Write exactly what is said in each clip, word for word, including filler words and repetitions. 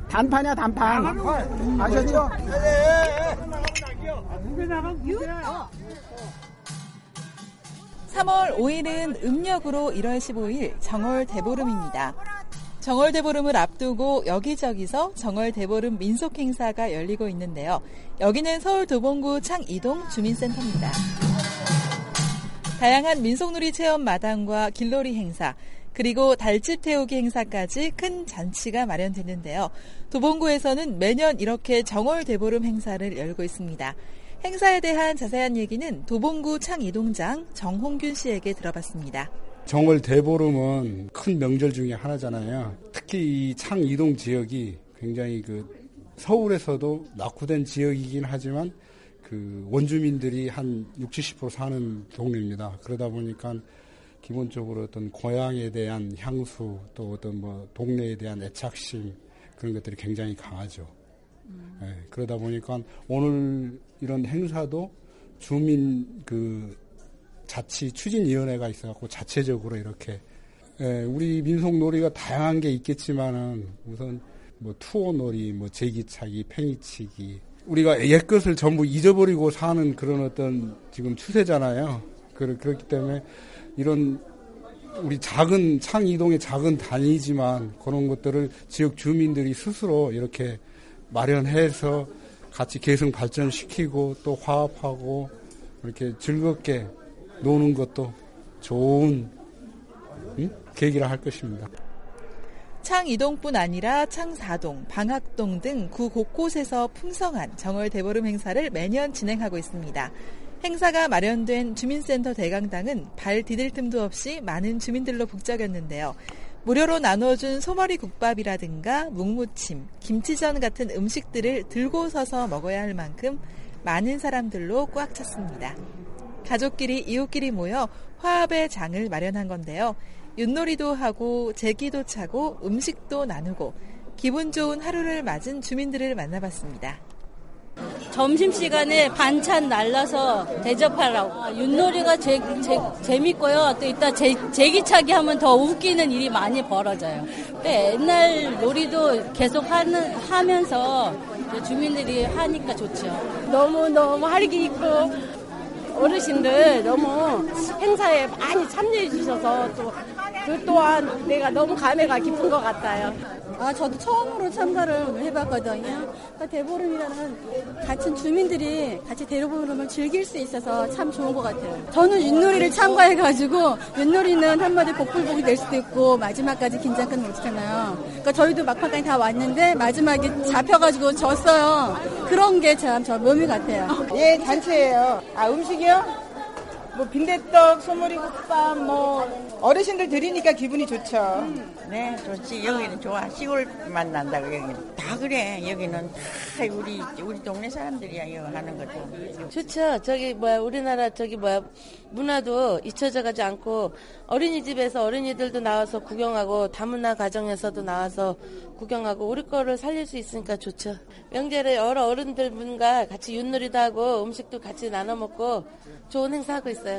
단판이야 단판. 단판. 아셨죠? 삼월 오일은 음력으로 일월 십오일 정월대보름입니다. 정월대보름을 앞두고 여기저기서 정월대보름 민속행사가 열리고 있는데요. 여기는 서울 도봉구 창이동 주민센터입니다. 다양한 민속놀이 체험 마당과 길놀이 행사, 그리고 달집 태우기 행사까지 큰 잔치가 마련됐는데요. 도봉구에서는 매년 이렇게 정월대보름 행사를 열고 있습니다. 행사에 대한 자세한 얘기는 도봉구 창이동장 정홍균 씨에게 들어봤습니다. 정월대보름은 큰 명절 중에 하나잖아요. 특히 이 창이동 지역이 굉장히 그 서울에서도 낙후된 지역이긴 하지만 그 원주민들이 한 육십, 칠십 퍼센트 사는 동네입니다. 그러다 보니까 기본적으로 어떤 고향에 대한 향수 또 어떤 뭐 동네에 대한 애착심 그런 것들이 굉장히 강하죠. 음. 네, 그러다 보니까 오늘 이런 행사도 주민 그 자치 추진위원회가 있어갖고 자체적으로 이렇게 예, 우리 민속놀이가 다양한 게 있겠지만은 우선 뭐 투어놀이, 뭐 제기차기, 팽이치기 우리가 옛것을 전부 잊어버리고 사는 그런 어떤 지금 추세잖아요. 그렇기 때문에 이런 우리 작은 창이동의 작은 단위지만 그런 것들을 지역 주민들이 스스로 이렇게 마련해서 같이 계승 발전시키고 또 화합하고 이렇게 즐겁게 노는 것도 좋은 응? 계기라 할 것입니다. 창이동뿐 아니라 창사동, 방학동 등 구 곳곳에서 풍성한 정월대보름 행사를 매년 진행하고 있습니다. 행사가 마련된 주민센터 대강당은 발 디딜 틈도 없이 많은 주민들로 북적였는데요. 무료로 나눠준 소머리 국밥이라든가 묵무침, 김치전 같은 음식들을 들고 서서 먹어야 할 만큼 많은 사람들로 꽉 찼습니다. 가족끼리 이웃끼리 모여 화합의 장을 마련한 건데요. 윷놀이도 하고 제기도 차고 음식도 나누고 기분 좋은 하루를 맞은 주민들을 만나봤습니다. 점심시간에 반찬 날라서 대접하라고. 윷놀이가 제, 제, 재밌고요. 또 이따 제, 제기차기 하면 더 웃기는 일이 많이 벌어져요. 옛날 놀이도 계속 하는, 하면서 주민들이 하니까 좋죠. 너무너무 활기 있고 어르신들 너무 행사에 많이 참여해 주셔서 또 그 또한 내가 너무 감회가 깊은 것 같아요. 아, 저도 처음으로 참가를 해봤거든요. 그러니까 대보름이라는 같은 주민들이 같이 대보름을 즐길 수 있어서 참 좋은 것 같아요. 저는 윷놀이를 참가해가지고 윷놀이는 한마디 복불복이 될 수도 있고 마지막까지 긴장감 못하잖아요. 그러니까 저희도 막판까지 다 왔는데 마지막에 잡혀가지고 졌어요. 그런 게 참 저 묘미 같아요. 예, 단체예요. 아, 음식이요? 뭐 빈대떡, 소머리국밥, 뭐 어르신들 드리니까 기분이 좋죠. 음. 네, 좋지. 여기는 좋아. 시골 맛 난다고 여기는. 다 그래. 여기는 다 우리 우리 동네 사람들이야 이거 하는 거죠. 좋죠. 저기 뭐야 우리나라 저기 뭐야 문화도 잊혀져가지 않고 어린이집에서 어린이들도 나와서 구경하고 다문화 가정에서도 나와서 구경하고 우리 거를 살릴 수 있으니까 좋죠. 명절에 여러 어른들분과 같이 윷놀이도 하고 음식도 같이 나눠 먹고 좋은 행사하고 있어요.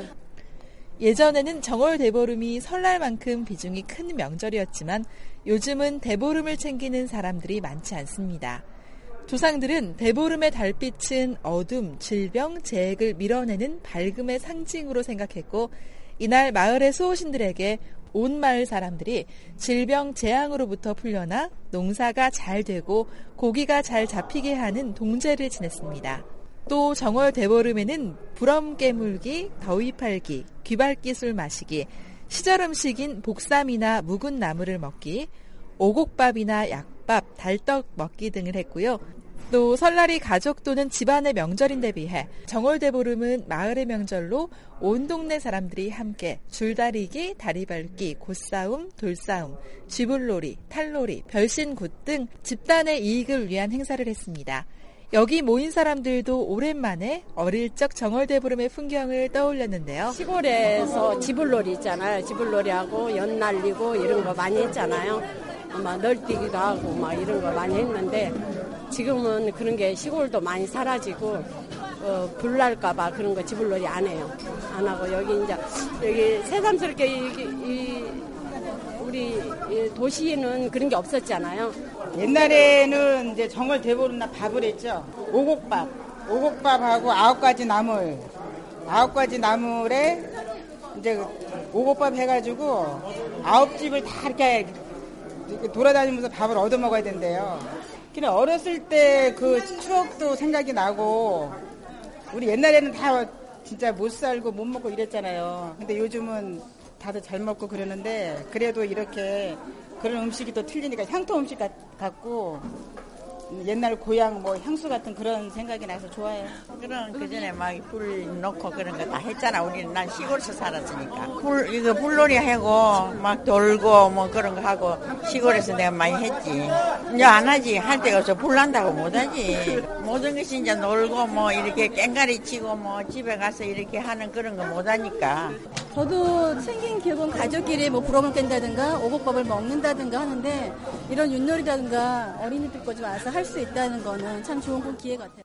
예전에는 정월대보름이 설날만큼 비중이 큰 명절이었지만 요즘은 대보름을 챙기는 사람들이 많지 않습니다. 조상들은 대보름의 달빛은 어둠, 질병, 재해를 밀어내는 밝음의 상징으로 생각했고 이날 마을의 수호신들에게 온 마을 사람들이 질병, 재앙으로부터 풀려나 농사가 잘 되고 고기가 잘 잡히게 하는 동제를 지냈습니다. 또 정월대보름에는 부럼 깨물기, 더위 팔기, 귀밟기 술 마시기, 시절 음식인 복삼이나 묵은 나물을 먹기, 오곡밥이나 약밥, 달떡 먹기 등을 했고요. 또 설날이 가족 또는 집안의 명절인데 비해 정월대보름은 마을의 명절로 온 동네 사람들이 함께 줄다리기, 다리밟기, 곶싸움, 돌싸움, 쥐불놀이, 탈놀이, 별신굿 등 집단의 이익을 위한 행사를 했습니다. 여기 모인 사람들도 오랜만에 어릴 적 정월대보름의 풍경을 떠올렸는데요. 시골에서 지불놀이 있잖아요. 지불놀이하고 연 날리고 이런 거 많이 했잖아요. 막 널뛰기도 하고 막 이런 거 많이 했는데 지금은 그런 게 시골도 많이 사라지고 어, 불날까봐 그런 거 지불놀이 안 해요. 안 하고 여기 이제 여기 새삼스럽게 이, 이 우리 도시에는 그런 게 없었잖아요. 옛날에는 이제 정월 대보름날 밥을 했죠. 오곡밥. 오곡밥하고 아홉 가지 나물. 아홉 가지 나물에 이제 오곡밥 해가지고 아홉 집을 다 이렇게 돌아다니면서 밥을 얻어 먹어야 된대요. 그냥 어렸을 때 그 추억도 생각이 나고, 우리 옛날에는 다 진짜 못 살고 못 먹고 이랬잖아요. 근데 요즘은 다들 잘 먹고 그러는데, 그래도 이렇게 그런 음식이 또 틀리니까 향토 음식 같, 같고 옛날 고향 뭐 향수 같은 그런 생각이 나서 좋아요. 그런 그전에 막 불 넣고 그런 거 다 했잖아. 우리는 난 시골에서 살았으니까. 불 이거 불놀이 하고 막 돌고 뭐 그런 거 하고 시골에서 내가 많이 했지. 이제 안 하지. 할 데가 없어. 불 난다고 못 하지. 모든 것이 이제 놀고 뭐 이렇게 깽가리 치고 뭐 집에 가서 이렇게 하는 그런 거 못 하니까. 저도 생긴 기억은 가족끼리 뭐 부러먹 깬다든가 오곡밥을 먹는다든가 하는데, 이런 윷놀이라든가 어린이들 거 좀 와서 할 수 있다는 거는 참 좋은 기회 같아요.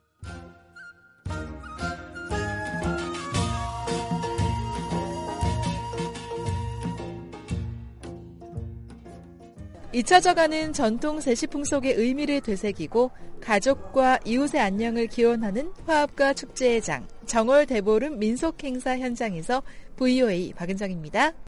잊혀져가는 전통 세시풍속의 의미를 되새기고 가족과 이웃의 안녕을 기원하는 화합과 축제의 장, 정월 대보름 민속행사 현장에서 브이오에이 박은정입니다.